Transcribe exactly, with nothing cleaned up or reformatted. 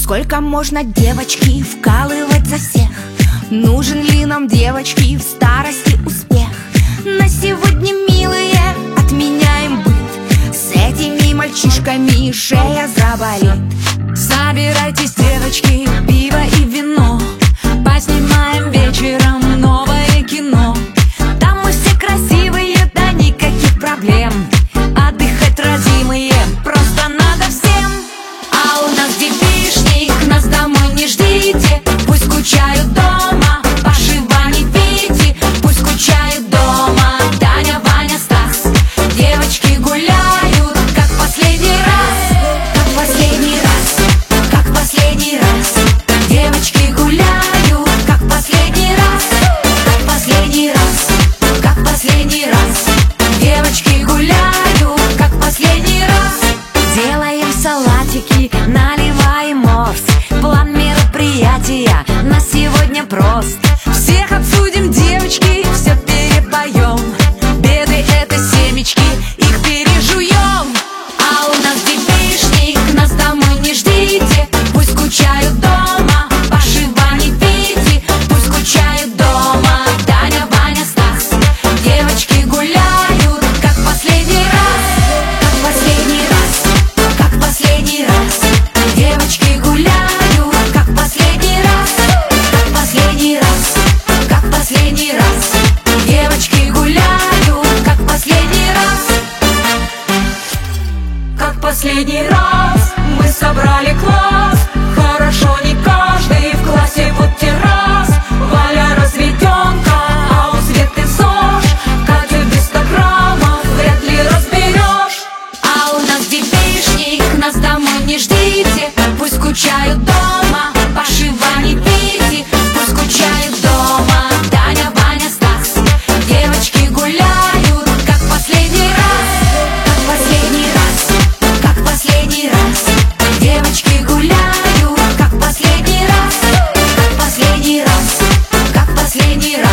Сколько можно, девочки, вкалывать за всех? Нужен ли нам, девочки, в старости успех? На сегодня, милые, отменяем быт. С этими мальчишками шея заболит. Собирайтесь, девочки, пиво и вино. Поснимаем вечером новое кино. Там мы все красивые, да никаких проблем. Отдыхать, родимые, просто надо всем. А у нас девичник, нас домой не ждите. Пусть скучают дома, Паши, Вани, Вити. Пусть скучают дома Таня, Ваня, Стас. Девочки гуляют, как последний раз. Как последний раз, как последний раз. Девочки гуляют, как последний раз. Как последний раз, как последний раз. Девочки гуляют, как последний раз. Делаем салатики, наливаем морс. План мероприятия на сегодня прост. Всех обсудим, девочки, все перепоем. Беды — это семечки, их пережуем. А у нас девичник, нас домой не ждите. Пусть скучают дома Паши, Вани, Вити. Пусть скучают дома Таня, Ваня, Стас. Девочки гуляют, как последний раз. Как последний раз, как последний раз. Девочки гуляют, как последний раз. Как последний раз, как последний раз. Девочки гуляют, как последний раз. Как последний раз мы собрали класс. Хорошо, не каждый в классе будьте раз. Валя разведенка, а у Светы ЗОЖ. Катю без ста граммов вряд ли разберешь. А у нас девичник, нас домой не ждите. Пусть скучают дома Паши, Вани, Вити. Пусть скучают дома Таня, Ваня, Стас. Девочки гуляют, как последний раз. Как последний раз, как последний раз. Девочки гуляют, как последний раз. Как последний раз, как последний раз.